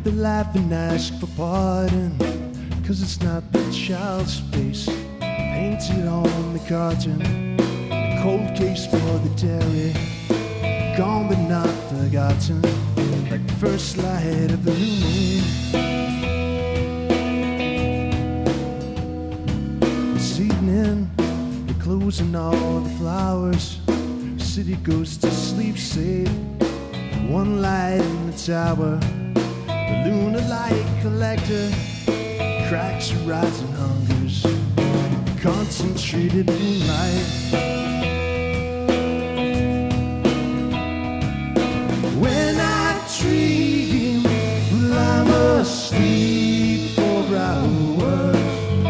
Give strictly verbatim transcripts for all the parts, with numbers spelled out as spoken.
they laugh and ask for pardon, 'cause it's not the child's face painted on the carton. A cold case for the dairy, gone but not forgotten, like the first light of the new moon. This evening, they're closing all the flowers. City goes to sleep safe. One light in the tower, the lunar light collector cracks her rising hungers, concentrated moonlight. When I dream, well, I'm asleep for hours.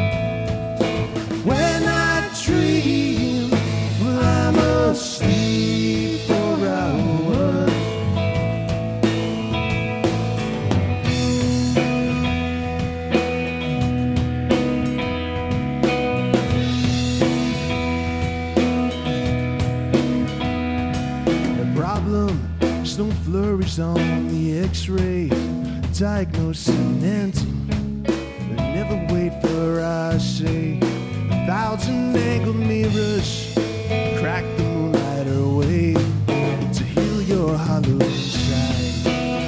When I dream, well, I'm asleep for hours. The problem is no flurries on the x-ray, diagnosing ending. They never wait for, I say, a thousand angled mirrors crack the moonlight away to heal your hollow side.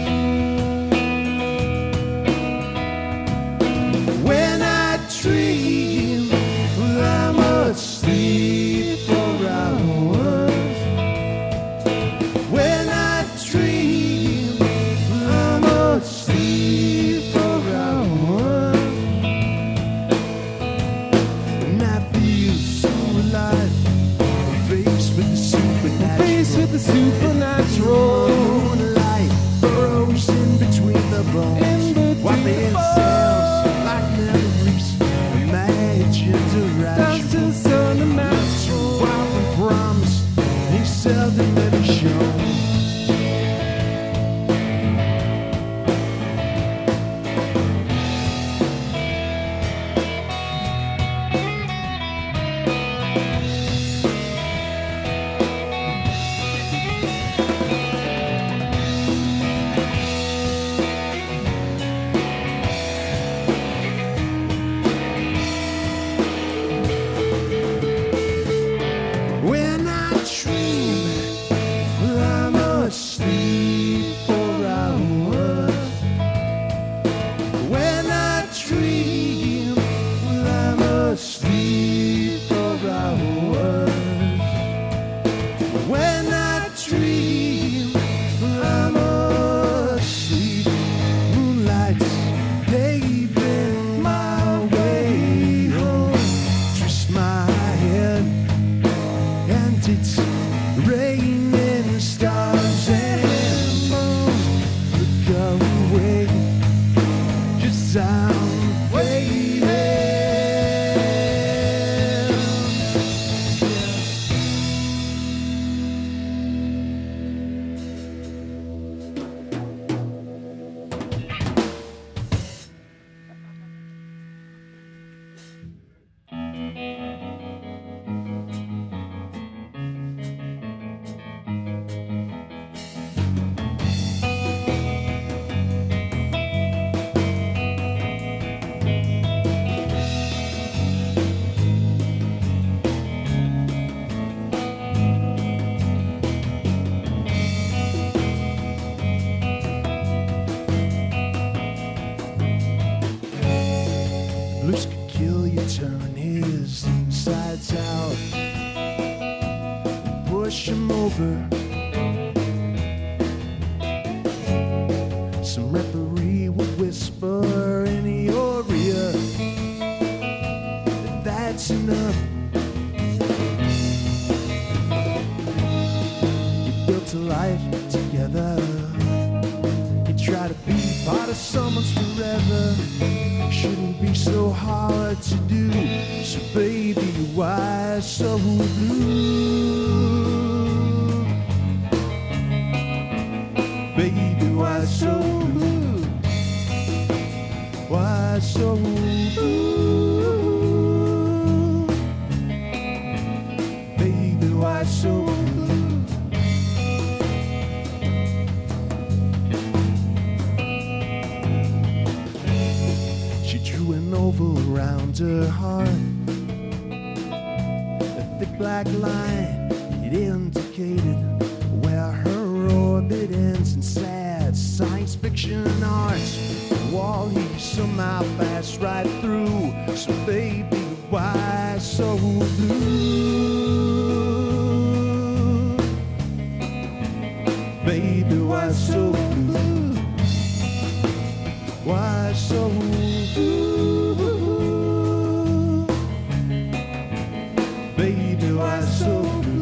When I dream, well, I'm asleep for hours. When I dream, well, I'm asleep for hours. And I feel so alive, faced with the supernatural. Faced with the supernatural. Moonlight burrows in between the bones. In between While the themselves like memories, imagined irrational. That's just unnatural. Wild and promised, they seldom ever shown. When I dream, well, I'm asleep for hours. When I dream, well, I'm asleep for hours. When I dream, well, I'm asleep. Moonlight's paving my way home. Twist my head and it's raining stars and moon. Look away, 'cause I'm waiting. Blues could kill you, turn his insides out, push him over. Some referee will whisper in your ear that that's enough. You built a life together, you try to be part of someone's forever. Shouldn't be so hard to do. So baby, why so blue? Baby, why so blue? Why so blue? Baby, why so blue? black line, it indicated where her orbit ends in sad science fiction art. Wall he somehow passed right through. So baby, why so blue? Baby, why so blue? Why so blue? Baby, why so blue?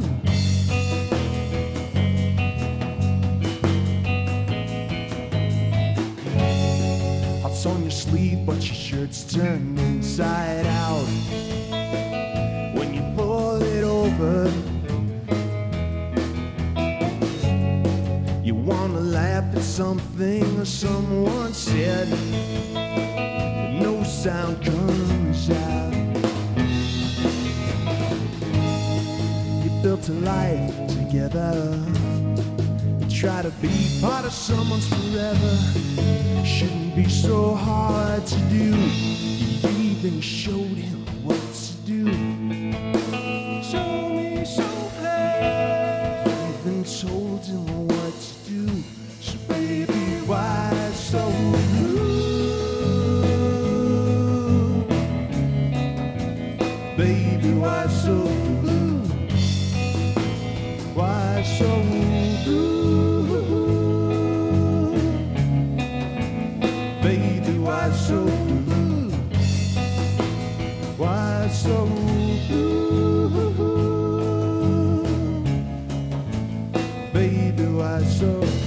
On your sleeve, but your shirt's turned inside out. When you pull it over, you wanna laugh at something someone said, but no sound comes out. You built a life together, you try to be part of someone's forever. Shouldn't be so hard to do. You even showed him what to do. Show me, show her. You even told him what to do. So baby, why so blue? Baby, why so blue? Why so blue? Baby, why so blue? Why so blue? Baby, why so blue?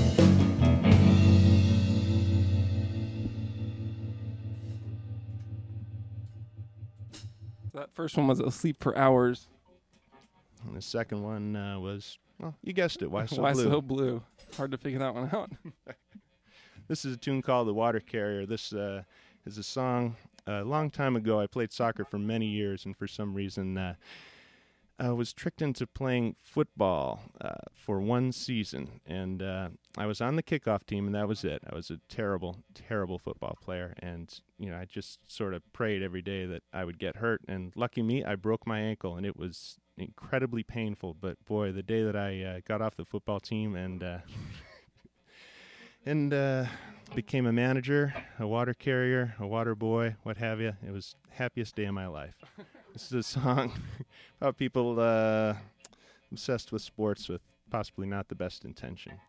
That first one was Asleep for Hours. And the second one uh, was, well, you guessed it, Why So Why Blue? So Blue? Hard to figure that one out. This is a tune called The Water Carrier. This uh, is a song a long time ago. I played soccer for many years, and for some reason uh, I was tricked into playing football uh, for one season. And uh, I was on the kickoff team, and that was it. I was a terrible, terrible football player. And, you know, I just sort of prayed every day that I would get hurt. And lucky me, I broke my ankle, and it was incredibly painful. But, boy, the day that I uh, got off the football team and... Uh, And uh, became a manager, a water carrier, a water boy, what have you. It was the happiest day of my life. This is a song about people uh, obsessed with sports with possibly not the best intention.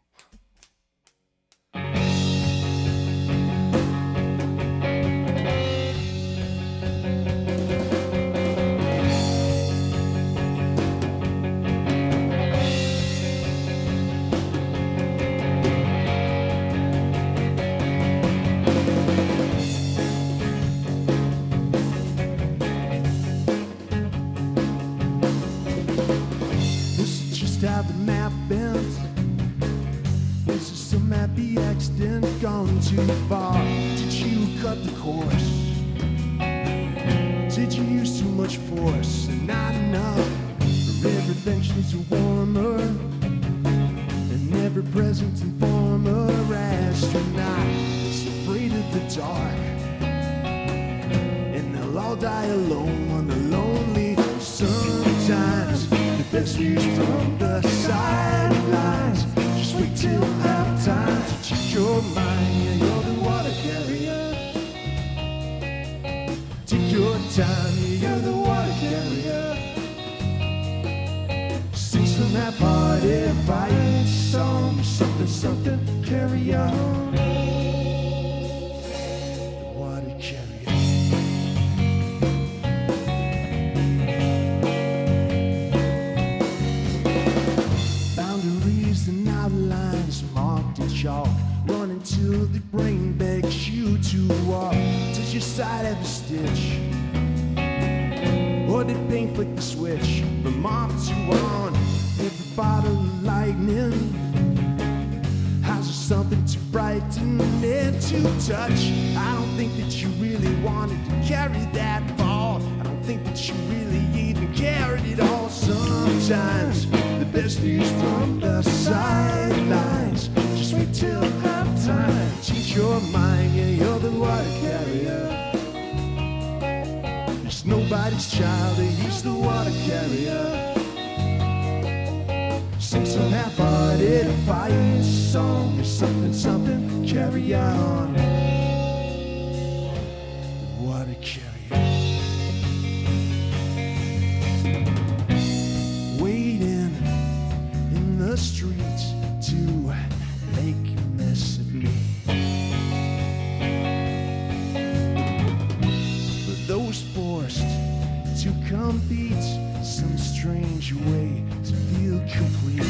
How the map bends. Was it some happy accident gone too far? Did you cut the course? Did you use too much force and not enough? For every bench needs a warmer, and every present and former astronaut is afraid of the dark, and they'll all die alone on the lonely. Sometimes the best views from the sidelines. Just wait till halftime to change your mind. Yeah, you're the water carrier. Take your time, yeah, you're the water carrier. Sing some half-hearted fight song, something, something, carry on. The water carrier. Chalk, running till the brain begs you to walk. Does your side have a stitch? Or did paint flick the switch from off to on? Every bottle of lightning has something to brighten it to touch. I don't think that you really wanted to carry that ball. I don't think that you really even carried it all. Sometimes the best views from the sidelines. Just wait till halftime, change your mind. Yeah, you're the water carrier. There's no nobody's child, he's the water carrier. Sing some half-hearted fighting song or something, something, carry on. The water carrier. Waiting in the streets to make a mess of me. For those forced to compete some strange way to feel complete.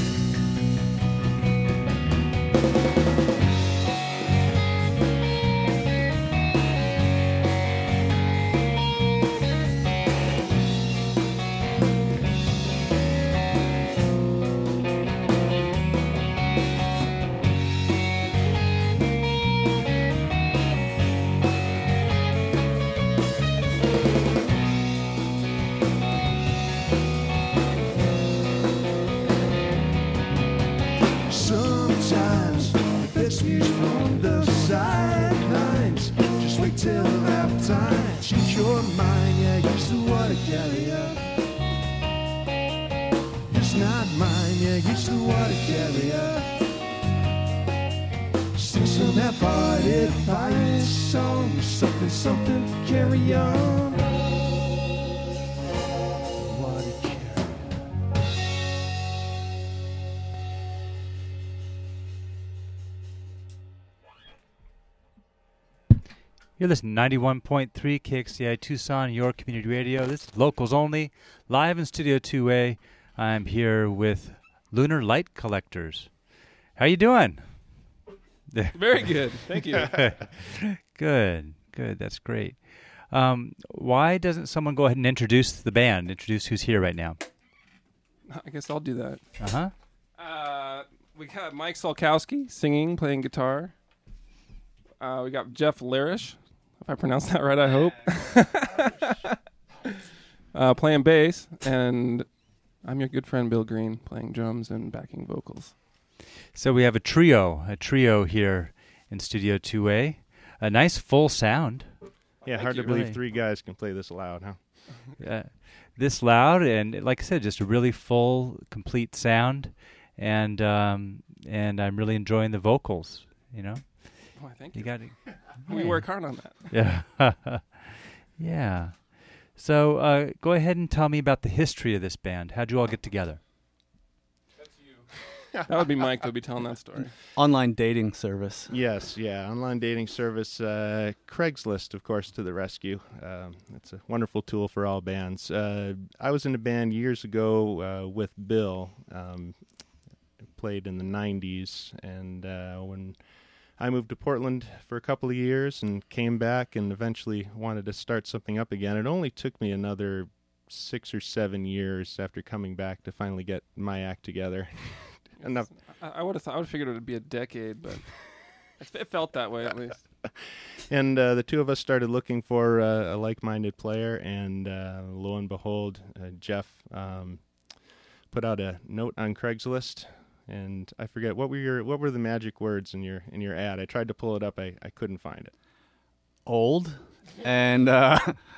Sometimes the best views from the sidelines. Just wait till halftime. Change your mind, yeah, he's the water carrier. He's not mine, yeah, he's the water carrier. Sing some half-hearted fight song, something, something, carry on. Water carrier. You're listening to ninety-one point three K X C I Tucson, your community radio. This is Locals Only, live in Studio two A. I'm here with Lunar Light Collectors. How you doing? Very good. Thank you. Good, good. That's great. Um, why doesn't someone go ahead and introduce the band, introduce who's here right now? I guess I'll do that. Uh-huh. Uh, we got Mike Solkowski singing, playing guitar. Uh, we got Jeff Larish, if I pronounced that right, I hope. uh, playing bass, and I'm your good friend Bill Green, playing drums and backing vocals. So we have a trio, a trio here in Studio two A. A nice full sound. Yeah, Thank hard you. to believe Really. three guys can play this loud, huh? Uh, this loud, and like I said, just a really full, complete sound, and um, and I'm really enjoying the vocals. You know, Why, thank you you. got We work hard on that. yeah, yeah. So uh, go ahead and tell me about the history of this band. How'd you all get together? That would be Mike that would be telling that story. Online dating service. Yes, yeah, online dating service, uh, Craigslist, of course, to the rescue. Um, it's a wonderful tool for all bands. Uh, I was in a band years ago uh, with Bill, um, played in the nineties, and uh, when I moved to Portland for a couple of years and came back and eventually wanted to start something up again, it only took me another six or seven years after coming back to finally get my act together. Enough. I, I would have thought I would have figured it would be a decade, but it, it felt that way at least. And uh, the two of us started looking for uh, a like-minded player, and uh, lo and behold, uh, Jeff um, put out a note on Craigslist, and I forget what were your what were the magic words in your in your ad. I tried to pull it up, I, I couldn't find it. Old. And, uh,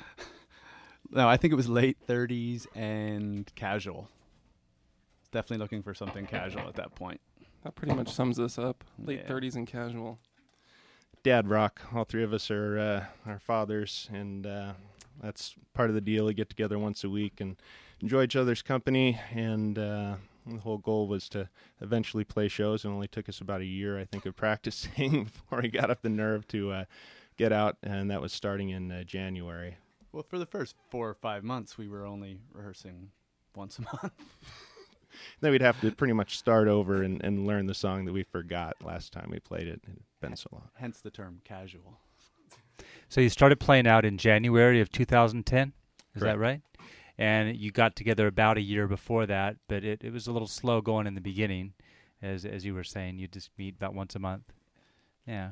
no, I think it was late thirties and casual. Definitely looking for something casual at that point. That pretty much sums this up. Late Yeah. thirties and casual. Dad rock. All three of us are uh, our fathers, and uh, that's part of the deal. We get together once a week and enjoy each other's company, and uh, the whole goal was to eventually play shows. It only took us about a year, I think, of practicing before we got up the nerve to uh, get out, and that was starting in uh, January. Well, for the first four or five months, we were only rehearsing once a month. Then we'd have to pretty much start over and, and learn the song that we forgot last time we played it. It had been so long. Hence the term casual. So you started playing out in January of two thousand ten, is Correct. that right? And you got together about a year before that, but it, it was a little slow going in the beginning, as as you were saying. You just meet about once a month. Yeah.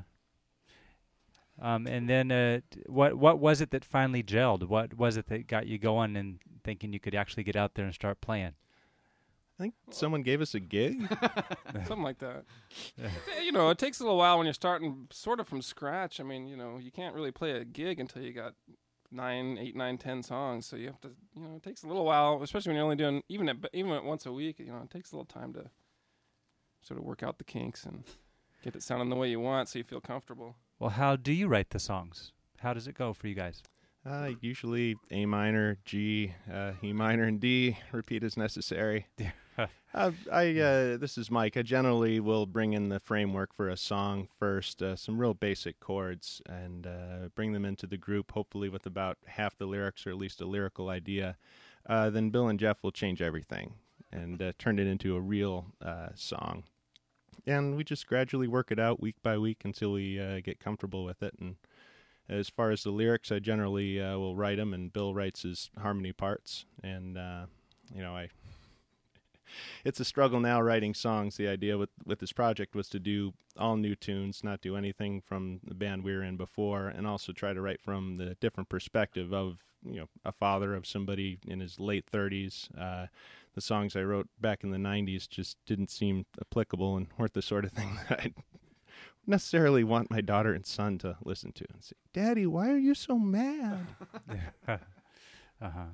Um, and then uh, t- what what was it that finally gelled? What was it that got you going and thinking you could actually get out there and start playing? I think someone gave us a gig. Something like that. It- you know, it takes a little while when you're starting sort of from scratch. I mean, you know, you can't really play a gig until you got nine, eight, nine, ten songs. So you have to, you know, it takes a little while, especially when you're only doing even at, even at once a week. You know, it takes a little time to sort of work out the kinks and get it sounding the way you want, so you feel comfortable. Well, how do you write the songs? How does it go for you guys? Uh, usually A minor, G, uh, E minor, and D. Repeat as necessary. uh, I uh, this is Mike. I generally will bring in the framework for a song first, uh, some real basic chords, and uh, bring them into the group. Hopefully, with about half the lyrics or at least a lyrical idea. Uh, then Bill and Jeff will change everything and uh, turn it into a real uh, song. And we just gradually work it out week by week until we uh, get comfortable with it. And as far as the lyrics, I generally uh, will write them, and Bill writes his harmony parts. And, uh, you know, I it's a struggle now writing songs. The idea with, with this project was to do all new tunes, not do anything from the band we were in before, and also try to write from the different perspective of, you know, a father, of somebody in his late thirties. Uh, the songs I wrote back in the nineties just didn't seem applicable and weren't the sort of thing that I'd necessarily want my daughter and son to listen to and say, "Daddy, why are you so mad?" uh-huh.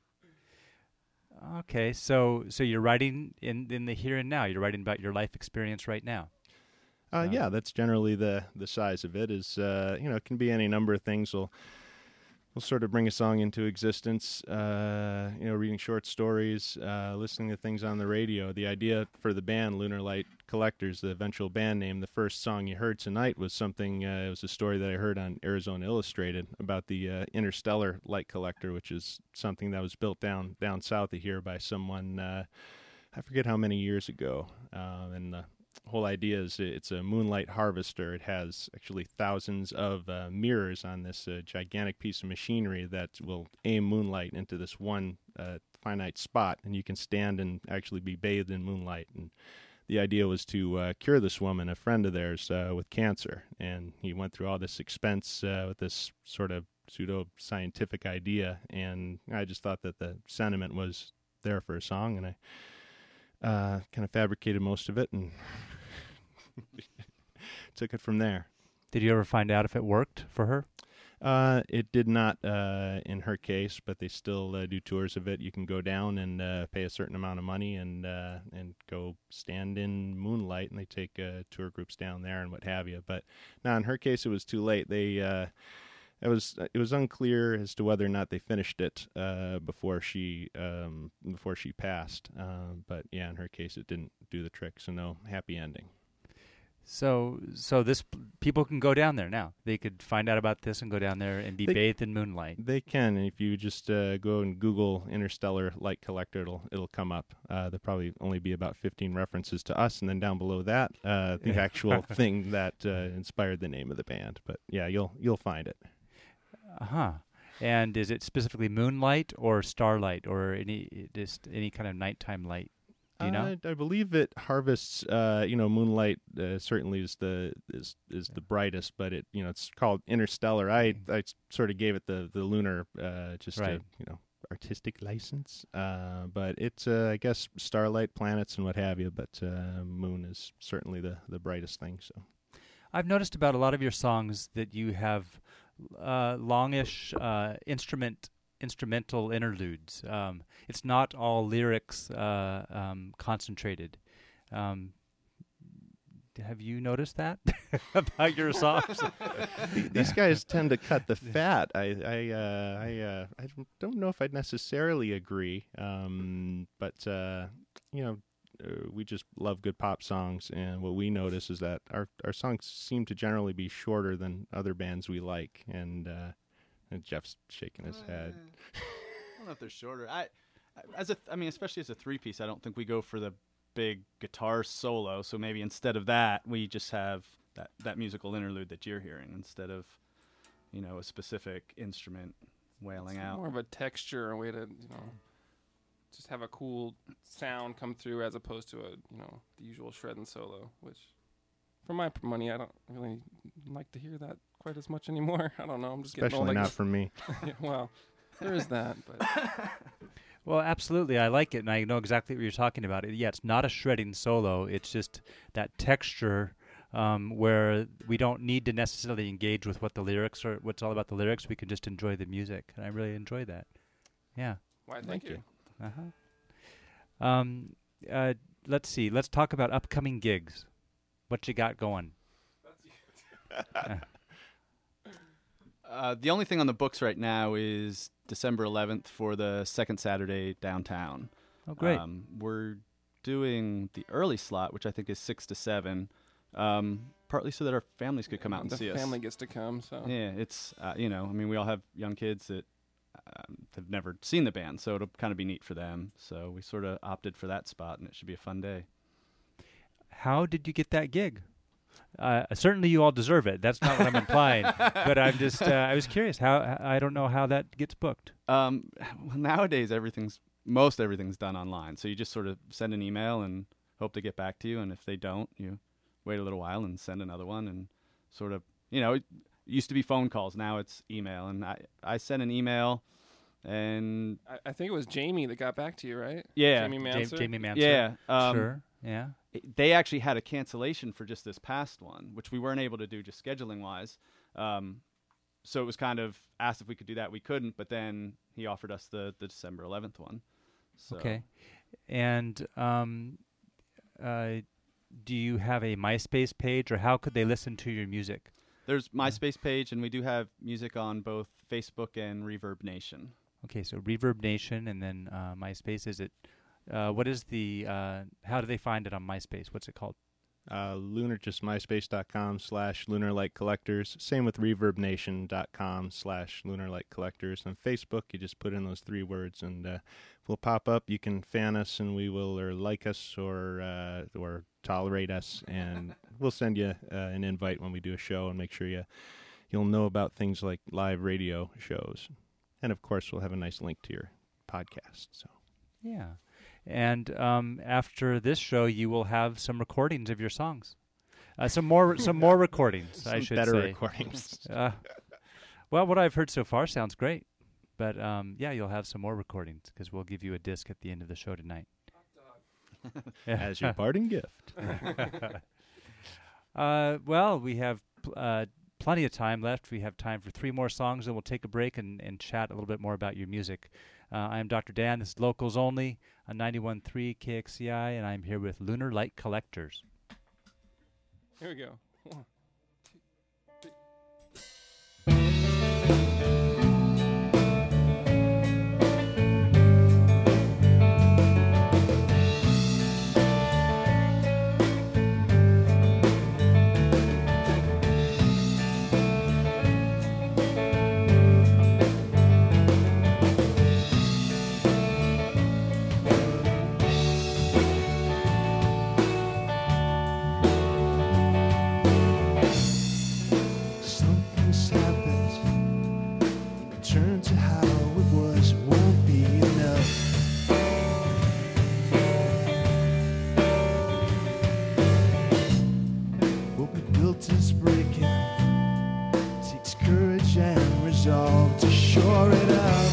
Okay, so so you're writing in, in the here and now. You're writing about your life experience right now. Uh, yeah, that's generally the the size of it. Is uh, you know, it can be any number of things. We'll we'll sort of bring a song into existence. Uh, you know, reading short stories, uh, listening to things on the radio. The idea for the band Lunar Light Collectors, the eventual band name, the first song you heard tonight was something. Uh, it was a story that I heard on Arizona Illustrated about the uh, interstellar light collector, which is something that was built down down south of here by someone. Uh, I forget how many years ago, uh, and the whole idea is it's a moonlight harvester. It has actually thousands of uh, mirrors on this uh, gigantic piece of machinery that will aim moonlight into this one uh, finite spot, and you can stand and actually be bathed in moonlight. And the idea was to uh, cure this woman, a friend of theirs, uh, with cancer. And he went through all this expense uh, with this sort of pseudo-scientific idea, and I just thought that the sentiment was there for a song, and I Uh, kind of fabricated most of it and took it from there. Did you ever find out if it worked for her? Uh, it did not uh, in her case, but they still uh, do tours of it. You can go down and uh, pay a certain amount of money and uh, and go stand in moonlight, and they take uh, tour groups down there and what have you. But now in her case, it was too late. They uh, It was it was unclear as to whether or not they finished it uh, before she um, before she passed. Uh, but yeah, in her case, it didn't do the trick. So no happy ending. So so this people can go down there now. They could find out about this and go down there and be They- bathed in moonlight. They can, and if you just uh, go and Google interstellar light collector, it'll it'll come up. Uh, there'll probably only be about fifteen references to us, and then down below that, uh, the actual thing that uh, inspired the name of the band. But yeah, you'll you'll find it. Uh huh. And is it specifically moonlight or starlight or any just any kind of nighttime light? Do you know? Uh, I believe it harvests. Uh, you know, moonlight uh, certainly is the is is the brightest, but it you know it's called interstellar. I I sort of gave it the the lunar uh, just Right. a, you know artistic license. Uh, but it's uh, I guess starlight, planets, and what have you. But uh, moon is certainly the the brightest thing. So I've noticed about a lot of your songs that you have uh, longish uh, instrument instrumental interludes. Um, it's not all lyrics uh, um, concentrated. Um, have you noticed that about your songs? these guys tend to cut the fat. I I uh, I uh, I don't know if I'd necessarily agree. Um, but uh, you know. Uh, we just love good pop songs, and what we notice is that our our songs seem to generally be shorter than other bands we like. And, uh, and Jeff's shaking his head. I don't know if they're shorter. I, as a, I mean, especially as a three piece, I don't think we go for the big guitar solo. So maybe instead of that, we just have that that musical interlude that you're hearing instead of, you know, a specific instrument wailing It's out. more of a texture, a way to, you know, just have a cool sound come through as opposed to a, you know, the usual shred and solo, which for my p- money, I don't really like to hear that quite as much anymore. I don't know. I'm just getting Especially old. I not guess. from me. Yeah, well, there is that, but Well, absolutely. I like it, and I know exactly what you're talking about. Yeah, it's not a shredding solo. It's just that texture um, where we don't need to necessarily engage with what the lyrics are, what's all about the lyrics. We can just enjoy the music, and I really enjoy that. Yeah. Why, thank, Thank you. you. Uh-huh. Um, uh, let's see. Let's talk about upcoming gigs. What you got going? Uh, the only thing on the books right now is December eleventh for the second Saturday downtown. Oh, great. Um, we're doing the early slot, which I think is six to seven, um, partly so that our families could come out and the see family us. gets to come, so. Yeah, it's uh, you know, I mean, we all have young kids that um, have never seen the band, so it'll kind of be neat for them. So we sort of opted for that spot, and it should be a fun day. How did you get that gig? Uh, certainly, you all deserve it. That's not what I'm implying. But I'm just, uh, I was curious. How I don't know how that gets booked. Um, well, nowadays everything's most everything's done online, so you just sort of send an email and hope to get back to you, and if they don't, you wait a little while and send another one, and sort of, you know, it used to be phone calls, now it's email, and I I sent an email, and I, I think it was Jamie that got back to you, right? yeah, Jamie Ja- Manser. Jamie Manser. yeah, um, Sure. Yeah. it- they actually had a cancellation for just this past one, which we weren't able to do just scheduling wise. Um, so it was kind of asked if we could do that. We couldn't, but then he offered us the, the December eleventh one. So. Okay. And um, uh, do you have a MySpace page, or how could they listen to your music? There's MySpace page, and we do have music on both Facebook and Reverb Nation. Okay, so Reverb Nation, and then uh, MySpace. Is it? Uh, what is the? Uh, how do they find it on MySpace? What's it called? Uh, lunar, just myspace.com slash lunarlight collectors. Same with reverbnation.com slash lunarlight collectors. On Facebook, you just put in those three words and uh, we'll pop up. You can fan us and we will, or like us, or uh, or tolerate us, and we'll send you uh, an invite when we do a show and make sure you, you'll know about things like live radio shows. And, of course, we'll have a nice link to your podcast. So. Yeah. And um, after this show, you will have some recordings of your songs, uh, some more, some more recordings. Some I should better say. recordings. Uh, well, what I've heard so far sounds great, but um, yeah, you'll have some more recordings because we'll give you a disc at the end of the show tonight. As your parting gift. uh, well, we have pl- uh, plenty of time left. We have time for three more songs, and we'll take a break and, and chat a little bit more about your music. Uh, I am Doctor Dan. This is Locals Only on ninety-one point three K X C I, and I'm here with Lunar Light Collectors. Here we go. One, two, three. Something's happened. Return to how it was. It won't be enough. What we built is breaking. Takes courage and resolve to shore it up.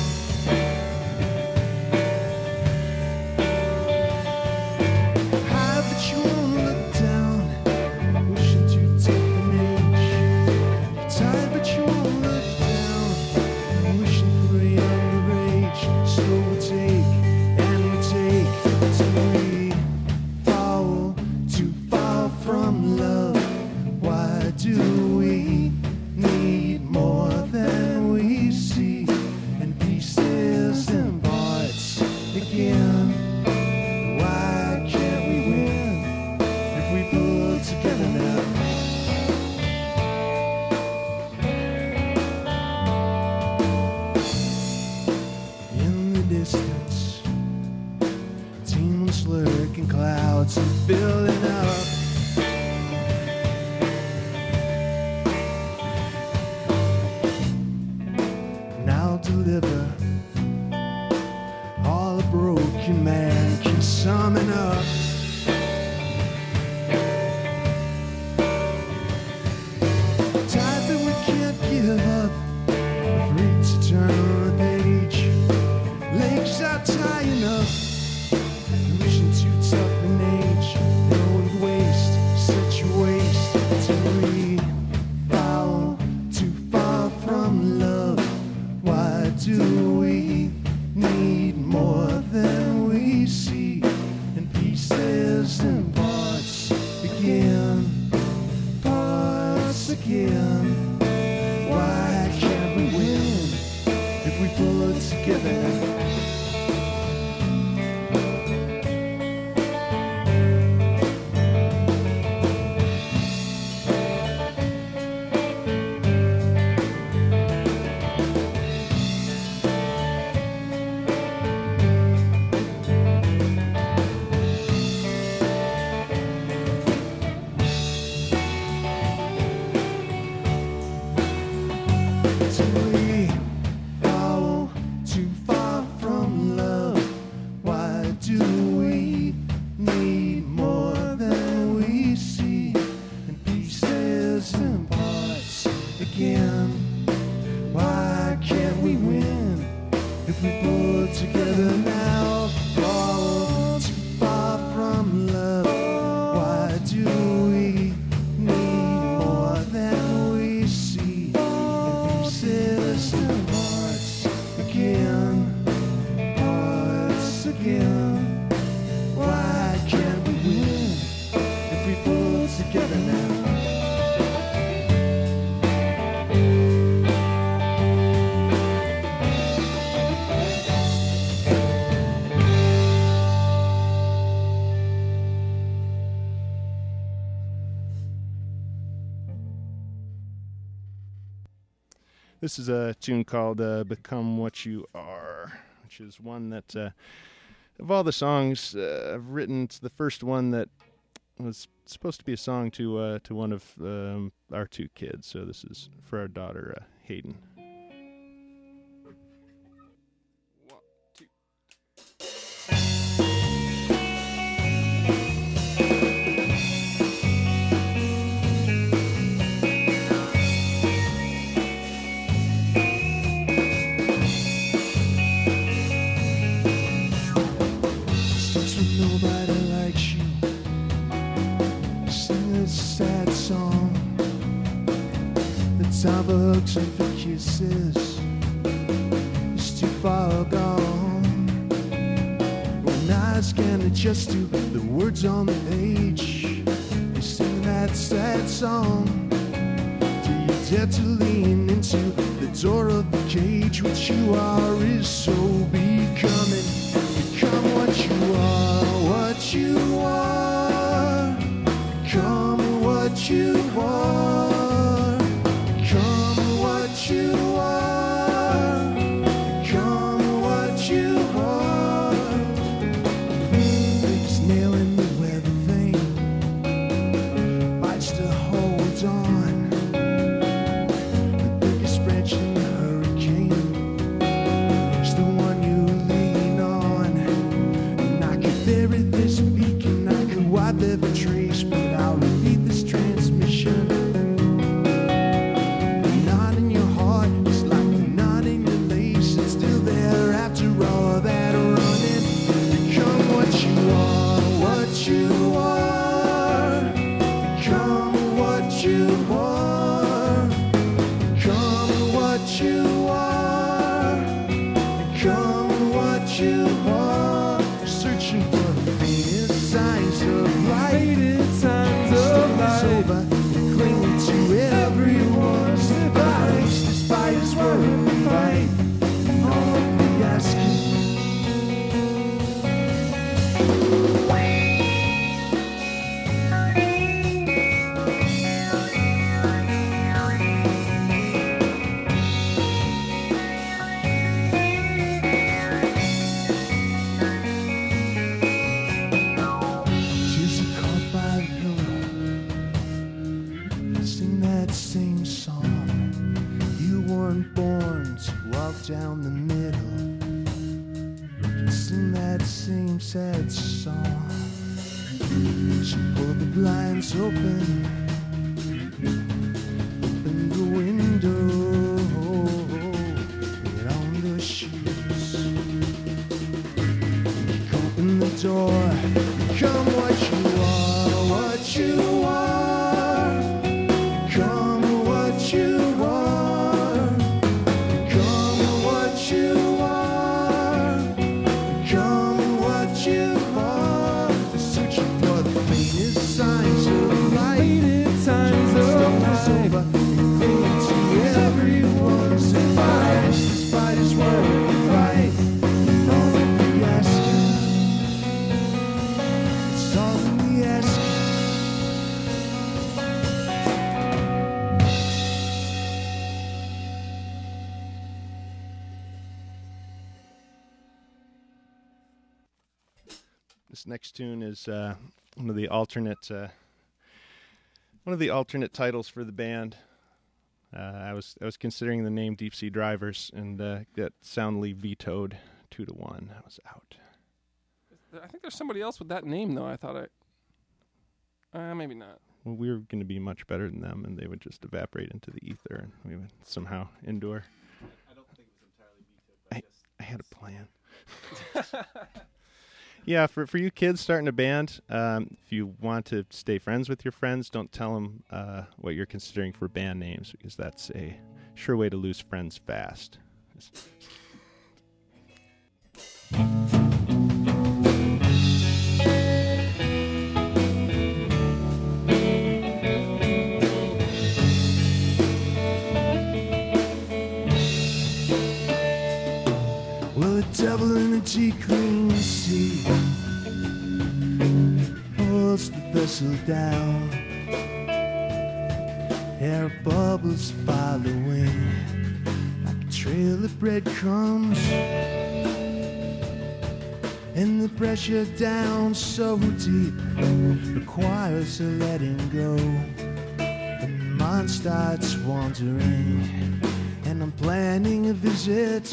High, but you won't look down. Wishing to take an age. Tired, but you won't look down. Wishing for a younger age. So we'll take and we'll take till we fall too far from love. Why do we need more than we see? And pieces and parts again. Why can't we win if we pull together now? In the distance, demons lurk in clouds and building up. And I'll deliver all a broken man can summon up. Tired, but we can't give up. Afraid to turn on the page. Legs are tying up. Wishing too tough an age. No one waste, such a waste. together now, fall too far from love. Why do we need more than we see? And pieces of hearts again, hearts again. Why can't we win if we pull together now? This is a tune called uh, Become What You Are, which is one that, uh, of all the songs uh, I've written, it's the first one that was supposed to be a song to uh, to one of um, our two kids. So this is for our daughter, uh, Hayden. One, two. Starts with nobody likes you. Sing this sad song. The time for hugs and for kisses is too far gone. When eyes can adjust to the words on the page, you sing that sad song. Do you dare to lean into the door of the cage? What you are is so becoming. Become what you are, what you are. Become what you are. Become what you are. Become what you are. Biggest nail in the weather vane bites to hold on. The biggest branch in the hurricane is the one you lean on. And I could bury this beacon, I could wipe every trace, but I'll repeat this transmission. The knot in your heart is like the knot in your lace. It's still there after all that running. Become what you are, what you are. Become what you are. Become what you are. Become what you are. Searching for the faintest signs of light. Faded signs of life. Over, clinging to everyone's advice. Despite his word and fight, all the asking. Tears are caught by the pillow. Sing that same song. You weren't born to walk down the middle. Sing that same sad song. She pulled the blinds open. Open the window. Put on the shoes. Open the door. Become what you are, what you are. Become what you are. Become what you are. Become what you are. Searching for the faintest signs of light. Faded signs of Storms life. over, clinging to everyone's advice. Despite his word and fight, all that we asking. It's all that we asking. This next tune is uh, one of the alternate uh, one of the alternate titles for the band. Uh, I was I was considering the name Deep Sea Drivers, and uh, got soundly vetoed two to one. I was out. I think there's somebody else with that name, though. I thought I. Uh, maybe not. Well, we were going to be much better than them, and they would just evaporate into the ether, and we would somehow endure. I don't think it was entirely vetoed, but I- I guess I had a plan. Yeah, for for you kids starting a band, um, if you want to stay friends with your friends, don't tell them uh, what you're considering for band names, because that's a sure way to lose friends fast. Well, the devil in a tea-green sea pulls the vessel down. Air bubbles following like a trail of breadcrumbs. And the pressure down so deep requires a letting go. And the mind starts wandering, and I'm planning a visit.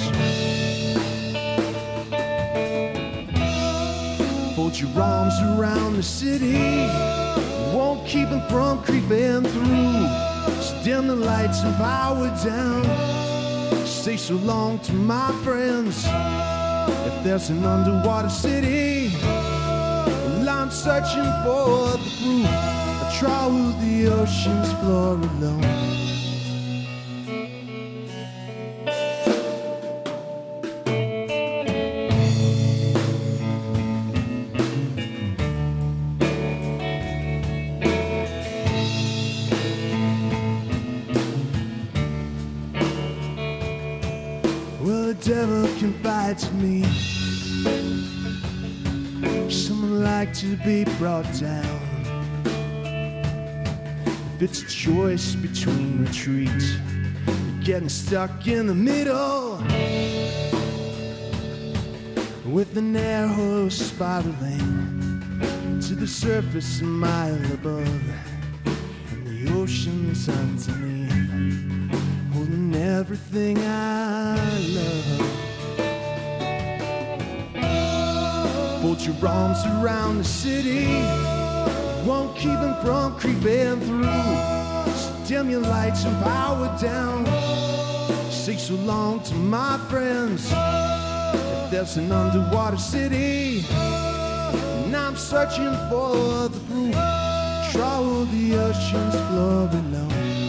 Fold your arms around the city, won't keep them from creeping through. So dim the lights and power down. Say so long to my friends. If there's an underwater city, well, I'm searching for the proof. I travel the ocean's floor alone. Devil confide to me, someone like to be brought down. If it's a choice between retreat and getting stuck in the middle, with an air hose spiraling to the surface a mile above, and the ocean's underneath, holding everything I love. Fold your arms around the city, won't keep them from creeping through. So dim your lights and power down. Say so long to my friends. If there's an underwater city, and I'm searching for the proof, travel the ocean's floor below.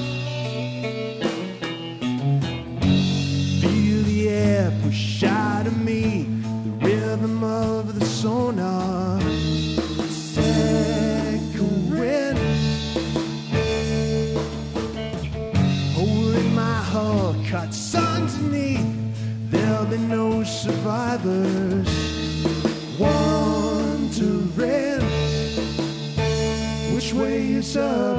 Push out of me the rhythm of the sonar, echoing, holding my heart cuts underneath. There'll be no survivors, wondering which way is up.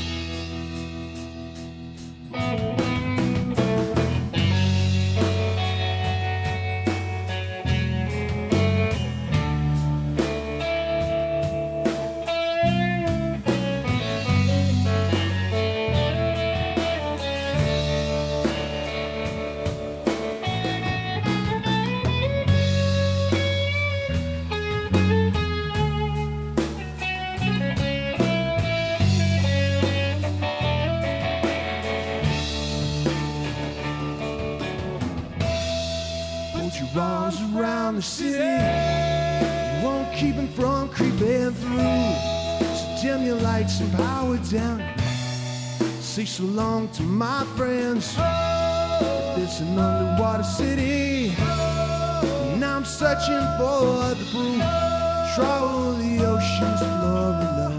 Arms around the city, won't keep them from creeping through. So dim your lights and power down. Say so long to my friends. If there's an underwater city, and I'm searching for the proof, travel the ocean's floor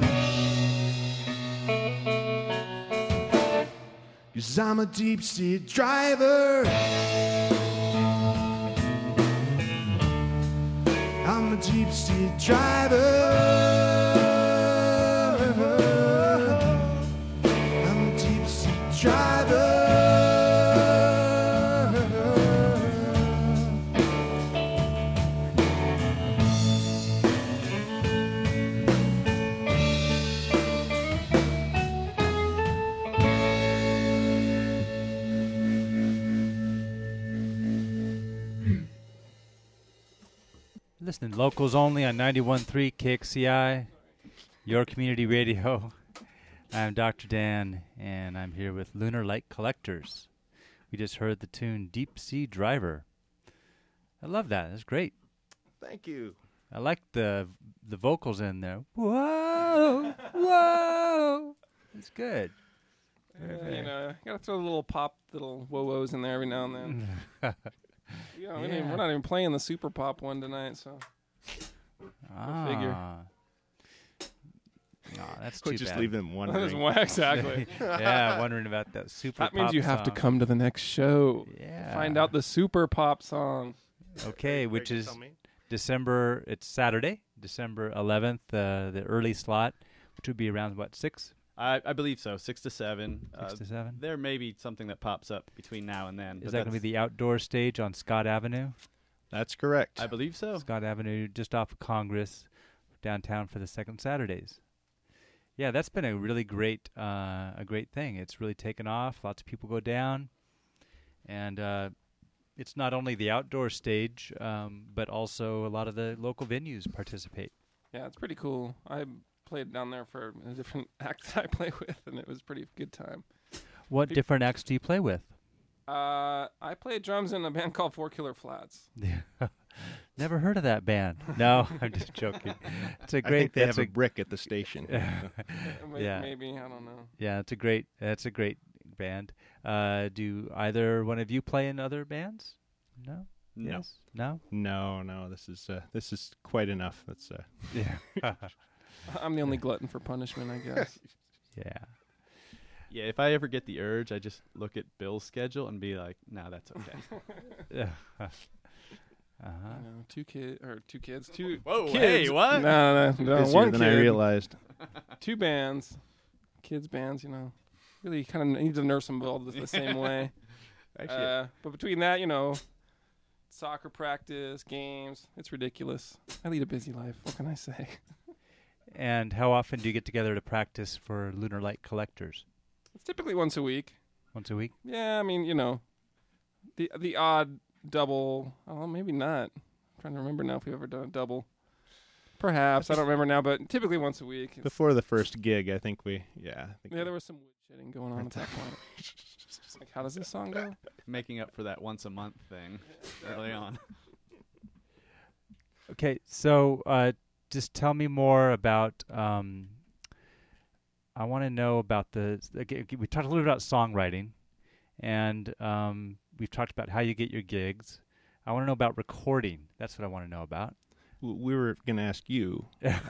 below. 'Cause I'm a deep sea driver, I'm a deep sea driver. I'm a deep sea driver. Listening locals only on ninety-one point three K X C I, your community radio. I'm Doctor Dan, and I'm here with Lunar Light Collectors. We just heard the tune Deep Sea Driver. I love that. That's great. Thank you. I like the the vocals in there. Whoa, whoa. It's good. Uh, you know, gotta throw a little pop, little whoa-wows in there every now and then. You know, we didn't even- Yeah. we're not even playing the super pop one tonight, so ah. figure. No, that's We'll too just bad. leave them That is wondering. why- exactly. Yeah, wondering about that super That means pop you have to song. come to the next show. Yeah. Find out the super pop song. Okay, Greg, which you is tell me. December, it's Saturday, December eleventh, uh, the early slot, which would be around, what, six? I, I believe so, six to seven. Six Uh, to seven? There may be something that pops up between now and then. Is but that going to be that's- the outdoor stage on Scott Avenue? That's correct. I believe so. Scott Avenue, just off of Congress, downtown for the second Saturdays. Yeah, that's been a really great, uh, a great thing. It's really taken off. Lots of people go down, and uh, it's not only the outdoor stage, um, but also a lot of the local venues participate. Yeah, it's pretty cool. I played down there for a different act that I play with, and it was a pretty good time. What Peop- different acts do you play with? Uh, I played drums in a band called Four Killer Flats. Never heard of that band. No, I'm just joking. It's a I great. think they that's have a brick at the station. Maybe, Yeah. maybe, I don't know. Yeah, it's a great. That's a great band. Uh, do either one of you play in other bands? No. No. Yes? No. No, no, this is uh, this is quite enough. That's uh, Yeah. I'm the only glutton for punishment, I guess. Yeah. Yeah, if I ever get the urge, I just look at Bill's schedule and be like, "No, that's okay." Yeah. uh You huh. know, two kids or two kids, two Whoa, kids. hey, what? No, no, no, busier one than kid, I realized. two bands, kids bands. You know, really kind of need to nurse them all the, the same way. Actually, Uh, but between that, you know, soccer practice, games, it's ridiculous. I lead a busy life. What can I say? And how often do you get together to practice for Lunar Light Collectors? It's typically once a week. Once a week? Yeah, I mean, you know, the the odd double. Oh, maybe not. I'm trying to remember now if we've ever done a double. Perhaps I don't remember now, but typically once a week. It's- Before the first gig, I think we, yeah. I think yeah, we- there was some shitting going on at that point. Like, how does this song go? making up for that once a month thing early on. Okay, so uh, just tell me more about. Um, I want to know about the. Okay, we talked a little bit about songwriting, and um, we've talked about how you get your gigs. I want to know about recording. That's what I want to know about. w- we were going to ask you.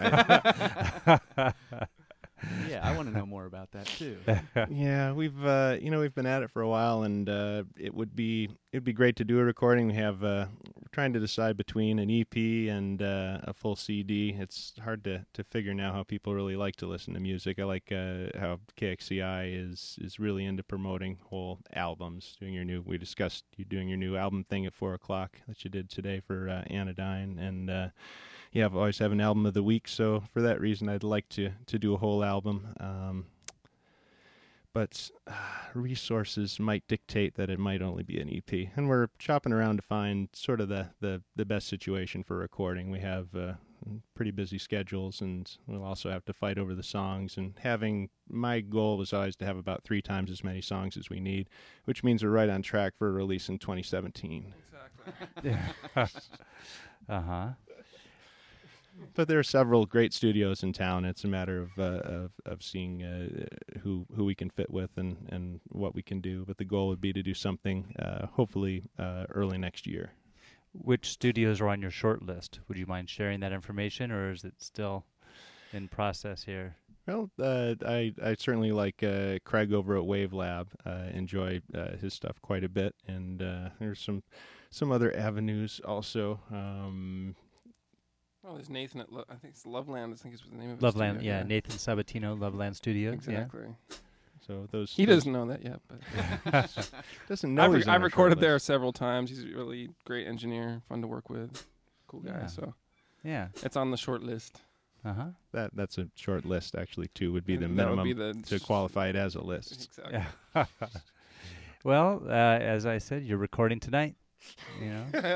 Yeah, I want to know more about that too. Yeah, we've uh, you know we've been at it for a while, and uh, it would be it'd be great to do a recording. We have uh, we're trying to decide between an E P and uh, a full C D. It's hard to, to figure now how people really like to listen to music. I like uh, how K X C I is is really into promoting whole albums. Doing your new we discussed you doing your new album thing at four o'clock that you did today for uh, Anodyne, and uh, yeah, I've always have an album of the week. So for that reason, I'd like to to do a whole album. Um, but uh, resources might dictate that it might only be an E P, and we're chopping around to find sort of the, the, the best situation for recording. We have uh, pretty busy schedules, and we'll also have to fight over the songs. And having my goal was always to have about three times as many songs as we need, which means we're right on track for a release in twenty seventeen. Exactly. uh huh. But there are several great studios in town. It's a matter of uh, of, of seeing uh, who who we can fit with and, and what we can do. But the goal would be to do something uh, hopefully uh, early next year. Which studios are on your short list? Would you mind sharing that information, or is it still in process here? Well, uh, I I certainly like uh, Craig over at Wave Lab. Uh, enjoy uh, his stuff quite a bit, and uh, there's some some other avenues also. Um, Oh, there's Nathan at Lo- I think it's Loveland. I think is the name of his Loveland, studio, yeah, Nathan Sabatino, Loveland Studio. Exactly. so those He those- doesn't know that yet, but doesn't know. I've, he's re- on I've our recorded short there list. several times. He's a really great engineer, fun to work with, cool guy. Yeah. So Yeah. it's on the short list. Uh huh. That that's a short list actually too. Would be the That minimum would be the to qualify it as a list. Exactly. Yeah. Well, uh, as I said, you're recording tonight. You know.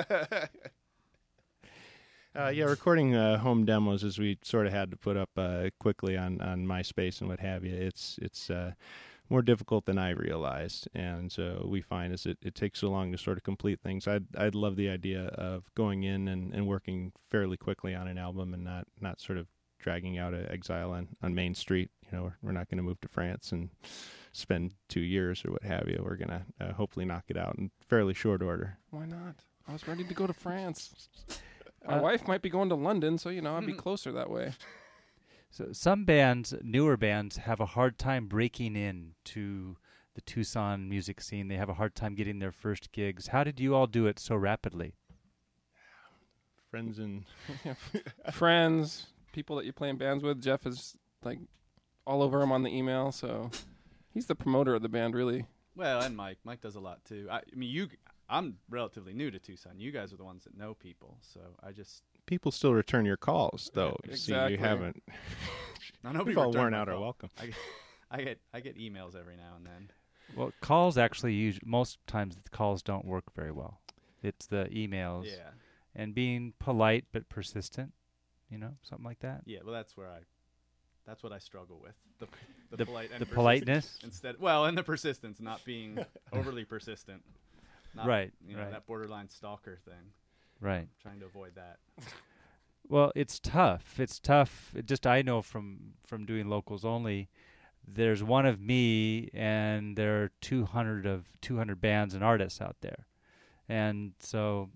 Uh, yeah, recording uh, home demos as we sort of had to put up uh, quickly on, on MySpace and what have you. It's it's uh, more difficult than I realized. And so we find is it, it takes so long to sort of complete things. I'd I'd love the idea of going in and, and working fairly quickly on an album and not, not sort of dragging out an Exile on, on Main Street. You know, we're, we're not going to move to France and spend two years or what have you. We're going to uh, hopefully knock it out in fairly short order. Why not? I was ready to go to France. My Uh, wife might be going to London, so, you know, I'd be closer that way. So some bands, newer bands, have a hard time breaking in to the Tucson music scene. They have a hard time getting their first gigs. How did you all do it so rapidly? Friends and Friends, people that you play in bands with. Jeff is, like, all over him on the email, so he's the promoter of the band, really. Well, and Mike. Mike does a lot too. I, I mean, you. I'm relatively new to Tucson. You guys are the ones that know people, so I just. people still return your calls, though. You See, Exactly. you haven't. No, nobody We've all returned worn my out our call. welcome. I, I get I get emails every now and then. Well, calls actually, us- most times the calls don't work very well. It's the emails Yeah, and being polite but persistent, you know, something like that. yeah. Well, that's where I. That's what I struggle with. The the, The- polite and the persist- politeness? instead. Well, and the persistence, not being overly persistent. Not, Right, You know, right. that borderline stalker thing. Right. Trying to avoid that. Well, it's tough. It's tough. It just I know from from doing locals only. There's one of me, and there are two hundred of two hundred bands and artists out there, and so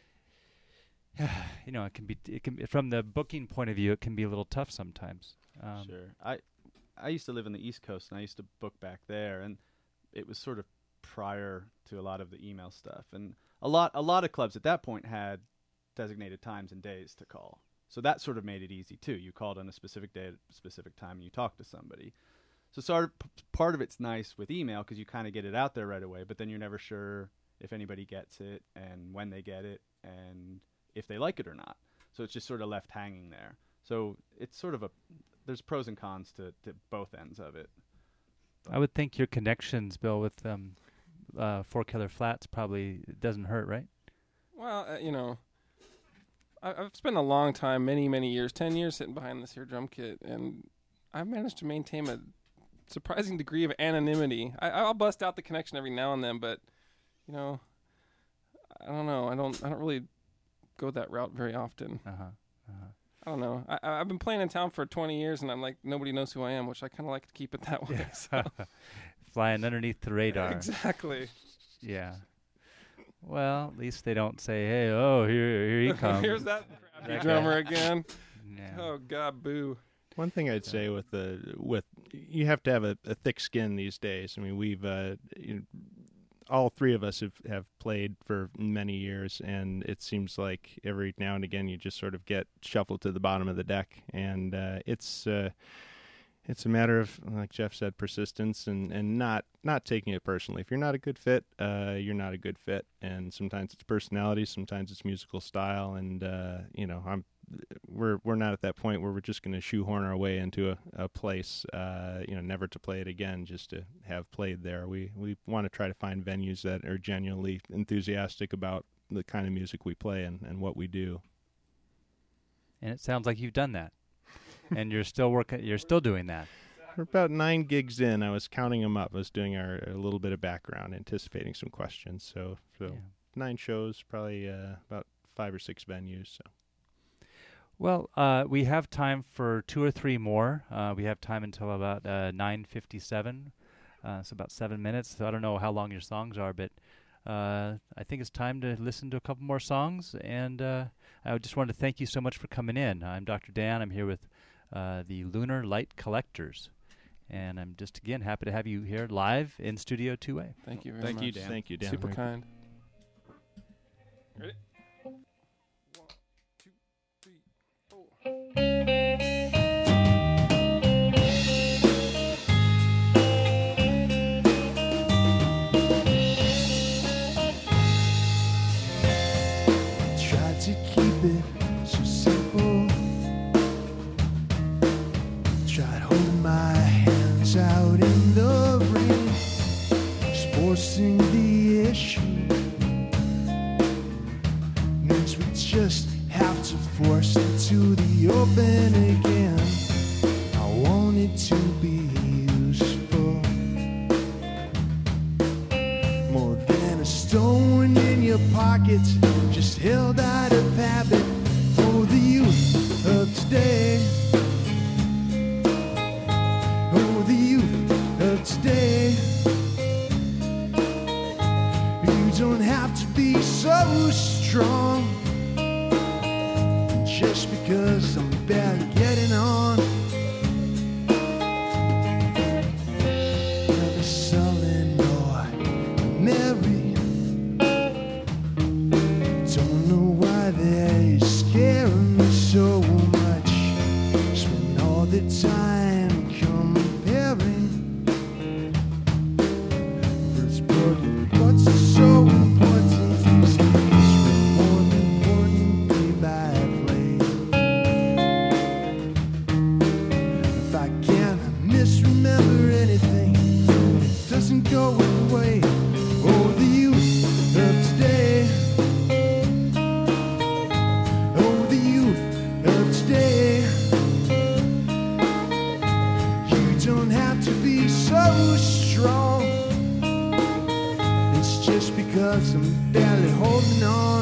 you know it can be it can from the booking point of view it can be a little tough sometimes. Um, Sure. I I used to live in the East Coast, and I used to book back there, and it was sort of prior to a lot of the email stuff, and a lot a lot of clubs at that point had designated times and days to call, so that sort of made it easy too. You called on a specific day at a specific time, and you talked to somebody. So sort of p- part of it's nice with email because you kind of get it out there right away, but then you're never sure if anybody gets it and when they get it and if they like it or not. So it's just sort of left hanging there. So it's sort of a there's pros and cons to, to both ends of it. I would think your connections, Bill, with um, uh, Four Killer Flats probably doesn't hurt, right? Well, uh, you know, I, I've spent a long time, many, many years, ten years sitting behind this here drum kit, and I've managed to maintain a surprising degree of anonymity. I, I'll bust out the connection every now and then, but, you know, I don't know. I don't I don't really go that route very often. Uh huh. Uh-huh. I don't know. I, I- I've been playing in town for twenty years, and I'm like, nobody knows who I am, which I kind of like to keep it that way. So. Flying underneath the radar. Exactly. Yeah. Well, at least they don't say, "Hey, oh, here, here he comes." Here's that crappy That drummer guy. again. Yeah. Oh, God, boo. One thing I'd say with the with you have to have a, a thick skin these days. I mean, we've uh, you know, all three of us have, have played for many years, and it seems like every now and again you just sort of get shuffled to the bottom of the deck, and uh, it's uh, it's a matter of, like Jeff said, persistence and, and not not taking it personally. If you're not a good fit, uh, you're not a good fit, and sometimes it's personality, sometimes it's musical style, and uh, you know I'm. We're we're not at that point where we're just going to shoehorn our way into a, a place, uh, you know, never to play it again, just to have played there. We we want to try to find venues that are genuinely enthusiastic about the kind of music we play and, and what we do. And it sounds like you've done that, and you're still working. You're still doing that. We're about nine gigs in. I was counting them up. I was doing our a little bit of background, anticipating some questions. So so Yeah. nine shows, probably uh, about five or six venues. So. Well, uh, we have time for two or three more. Uh, we have time until about uh, nine fifty-seven, uh, so about seven minutes. So I don't know how long your songs are, but uh, I think it's time to listen to a couple more songs. And uh, I just wanted to thank you so much for coming in. I'm Doctor Dan. I'm here with uh, the Lunar Light Collectors. And I'm just, again, happy to have you here live in Studio two A. Thank you very Thank much. you, Dan. Thank you, Dan. Super kind. Ready? One, two, three, four. Tried to keep it so simple. Tried holding my hands out in the rain, just forcing the issue. Means we just have to force it to the open again. I want it to be useful. just because I'm barely getting on. Never sullen or merry. Don't know why they scare me so much. Spend all the time comparing. First, but what's so important these days? More important game I play. If I can't misremember anything, it doesn't go away. Oh, the youth of today. Oh, the youth of today. You don't have to be so strong. It's just because I'm barely holding on.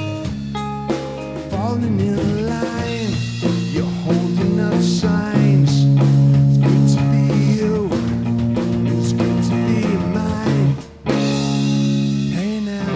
Falling in line. You're holding up signs. It's good to be you. It's good to be mine. Hey now.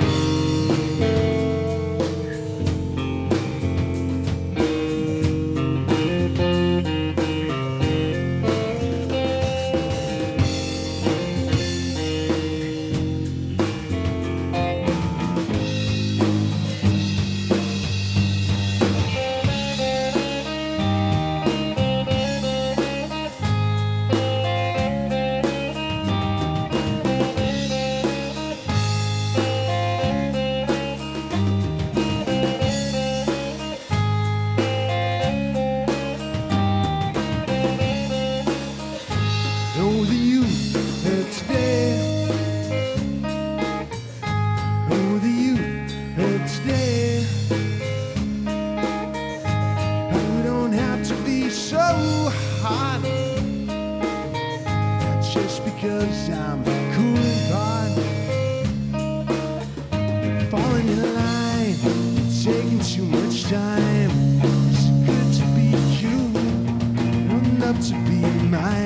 Oh, the youth of today. Oh, the youth of today. You don't have to be so hot. That's just because I'm cool and hot. Falling in line, you're taking too much time. It's good to be you, enough to be mine.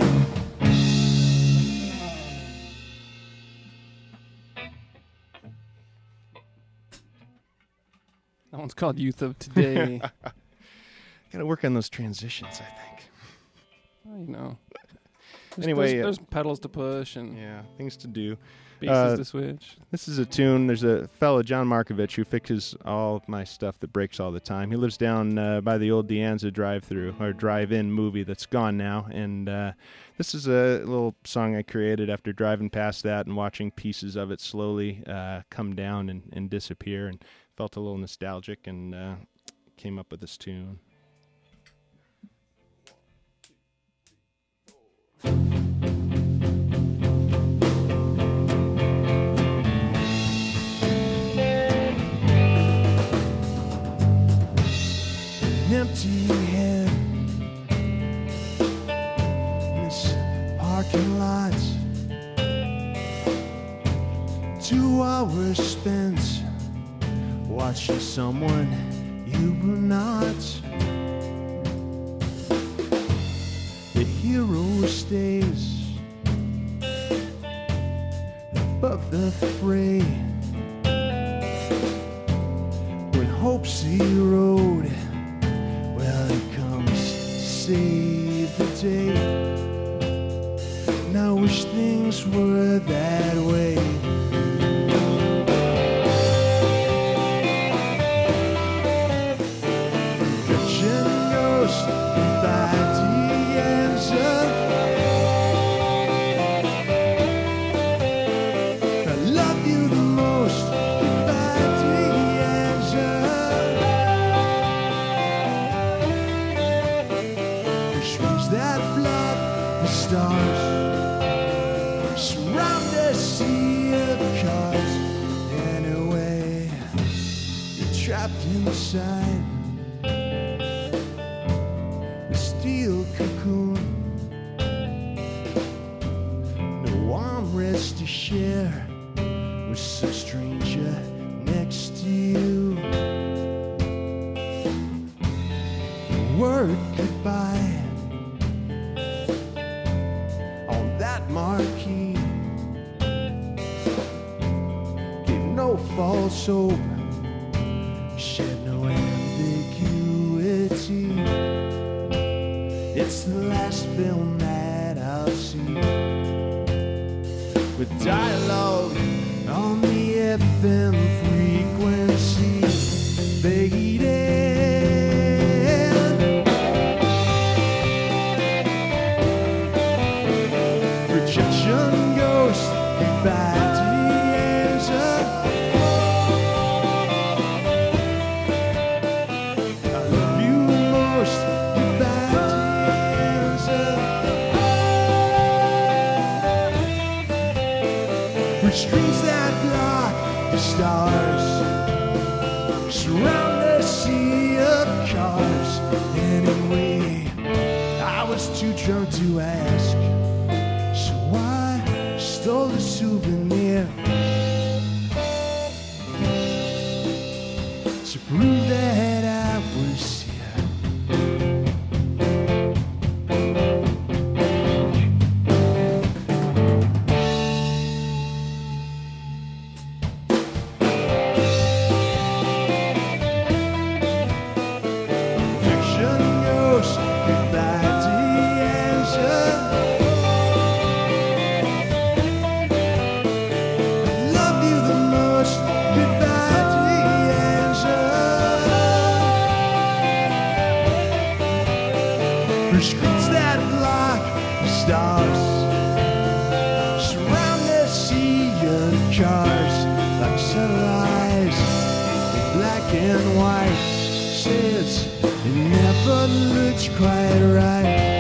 That one's called Youth of Today. Gotta work on those transitions, I think. Well, you know. There's, Anyway, there's, uh, there's pedals to push and Yeah, things to do. bases uh, to switch. This is a tune. There's a fellow, John Markovich, who fixes all of my stuff that breaks all the time. He lives down uh, by the old De Anza drive-through, or drive-in movie that's gone now. And uh, this is a little song I created after driving past that and watching pieces of it slowly uh, come down and, and disappear, and felt a little nostalgic, and uh, came up with this tune. An empty head in this parking lot. Two hours spent watching someone you were not. The hero stays above the fray. When hope's erode, well, he comes to save the day. And I wish things were that way. Trapped inside the steel cocoon, no armrest to share with some stranger next to you. The word goodbye on that marquee gave no false hope, shed no ambiguity. It's the last film that I'll see with dialogue on the F M frequency fading. Rejection ghost, goodbye to the answer. I love you most, goodbye to the answer. Which streets that block the stars surround a sea of cars. Anyway, I was too drunk to ask, so I stole a souvenir to prove that I was here. Fiction goes goodbye to the answer. I love you the most, goodbye to the answer. For streets that block the stars surround the sea of cars like sunrise, black and white. Says it never looks quite right.